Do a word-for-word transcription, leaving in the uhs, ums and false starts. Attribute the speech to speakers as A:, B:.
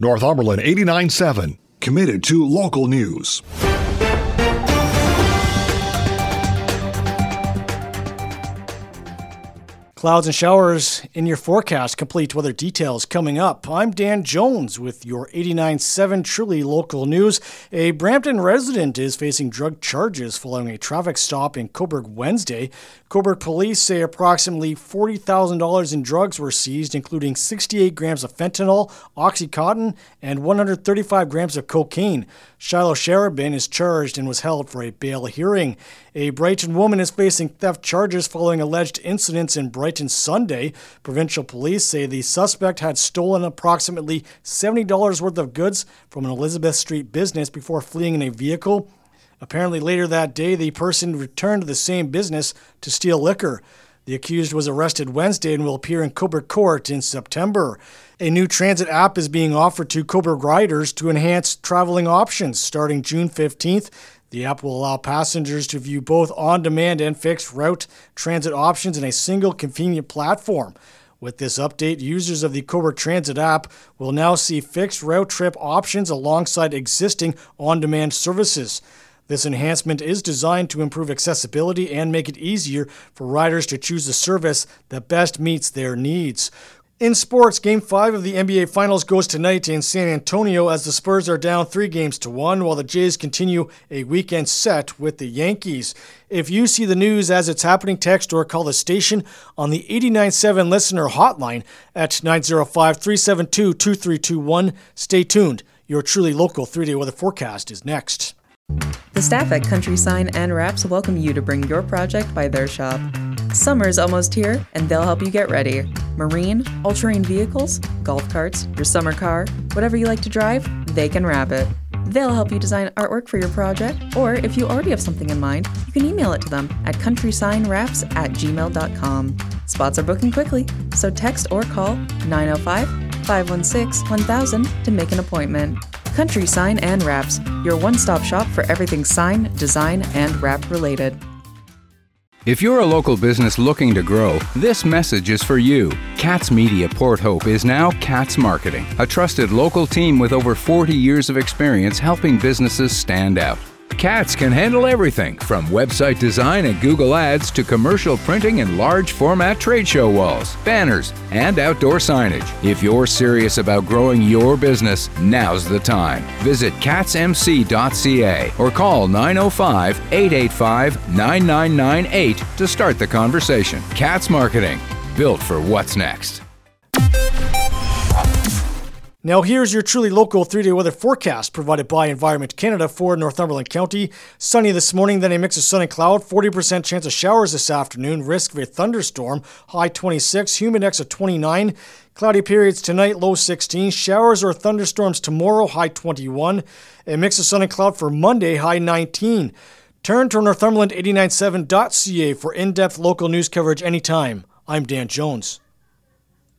A: Northumberland eighty-nine point seven, committed to local news.
B: Clouds and showers in your forecast. Complete weather details coming up. I'm Dan Jones with your eighty-nine point seven truly local news. A Brampton resident is facing drug charges following a traffic stop in Cobourg Wednesday. Cobourg police say approximately forty thousand dollars in drugs were seized, including sixty-eight grams of fentanyl, Oxycontin, and one hundred thirty-five grams of cocaine. Shiloh Sherabin is charged and was held for a bail hearing. A Brighton woman is facing theft charges following alleged incidents in Brighton Sunday. Provincial police say the suspect had stolen approximately seventy dollars worth of goods from an Elizabeth Street business before fleeing in a vehicle. Apparently later that day, the person returned to the same business to steal liquor. The accused was arrested Wednesday and will appear in Cobourg Court in September. A new transit app is being offered to Cobourg riders to enhance traveling options starting June fifteenth. The app will allow passengers to view both on-demand and fixed route transit options in a single convenient platform. With this update, users of the Cobourg Transit app will now see fixed route trip options alongside existing on-demand services. This enhancement is designed to improve accessibility and make it easier for riders to choose the service that best meets their needs. In sports, Game five of the N B A Finals goes tonight in San Antonio as the Spurs are down three games to one, while the Jays continue a weekend set with the Yankees. If you see the news as it's happening, text or call the station on the eighty-nine point seven listener hotline at nine oh five, three seven two, two three two one. Stay tuned. Your truly local three-day weather forecast is next.
C: The staff at Country Sign and Wraps welcome you to bring your project by their shop. Summer's almost here, and they'll help you get ready. Marine, all-terrain vehicles, golf carts, your summer car, whatever you like to drive, they can wrap it. They'll help you design artwork for your project, or if you already have something in mind, you can email it to them at country sign wraps at gmail dot com. Spots are booking quickly, so text or call nine oh five, five one six, one thousand to make an appointment. Country Sign and Wraps, your one-stop shop for everything sign, design, and wrap related.
D: If you're a local business looking to grow, this message is for you. Katz Media Port Hope is now Katz Marketing, a trusted local team with over forty years of experience helping businesses stand out. Katz can handle everything from website design and Google Ads to commercial printing and large format trade show walls, banners, and outdoor signage. If you're serious about growing your business, now's the time. Visit katz m c dot c a or call nine oh five, eight eight five, nine nine nine eight to start the conversation. Katz Marketing, built for what's next.
B: Now here's your truly local three-day weather forecast provided by Environment Canada for Northumberland County. Sunny this morning, then a mix of sun and cloud, forty percent chance of showers this afternoon, risk of a thunderstorm, high twenty-six, humid index of twenty-nine. Cloudy periods tonight, low sixteen. Showers or thunderstorms tomorrow, high twenty-one. A mix of sun and cloud for Monday, high nineteen. Turn to Northumberland eighty-nine point seven dot c a for in-depth local news coverage anytime. I'm Dan Jones.